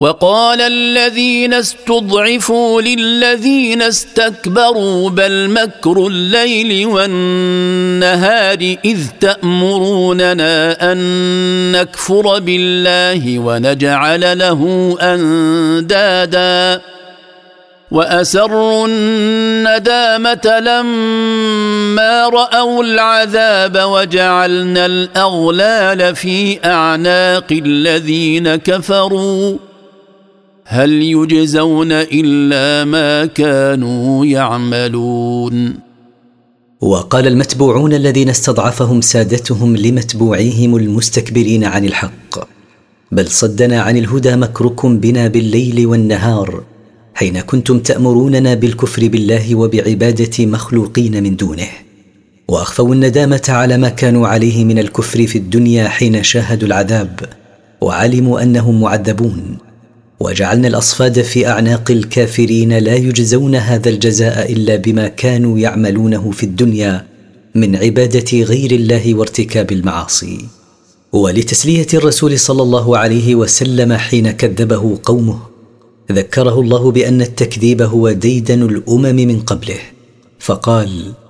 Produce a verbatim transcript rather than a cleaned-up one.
وقال الذين استضعفوا للذين استكبروا بل مكر الليل والنهار إذ تأمروننا أن نكفر بالله ونجعل له أندادا وأسروا الندامة لما رأوا العذاب وجعلنا الأغلال في أعناق الذين كفروا هل يجزون إلا ما كانوا يعملون. وقال المتبوعون الذين استضعفهم سادتهم لمتبوعيهم المستكبرين عن الحق: بل صدنا عن الهدى مكركم بنا بالليل والنهار حين كنتم تأمروننا بالكفر بالله وبعبادة مخلوقين من دونه، وأخفوا الندامة على ما كانوا عليه من الكفر في الدنيا حين شاهدوا العذاب وعلموا أنهم معذبون، وجعلنا الأصفاد في أعناق الكافرين لا يجزون هذا الجزاء إلا بما كانوا يعملونه في الدنيا من عبادة غير الله وارتكاب المعاصي. ولتسلية الرسول صلى الله عليه وسلم حين كذبه قومه ذكره الله بأن التكذيب هو ديدن الأمم من قبله، فقال: